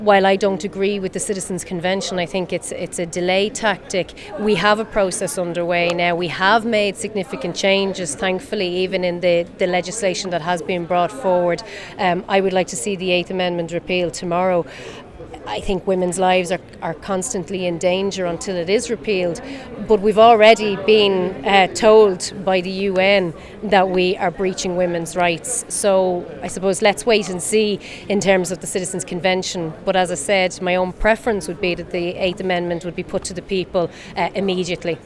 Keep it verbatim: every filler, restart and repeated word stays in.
While I don't agree with the Citizens' Convention, I think it's it's a delay tactic. We have a process underway now. We have made significant changes, thankfully, even in the, the legislation that has been brought forward. Um, I would like to see the Eighth Amendment repealed tomorrow. I think women's lives are, are constantly in danger until it is repealed. But we've already been uh, told by the U N that we are breaching women's rights. So I suppose let's wait and see in terms of the Citizens' Convention. But as I said, my own preference would be that the Eighth Amendment would be put to the people uh, immediately.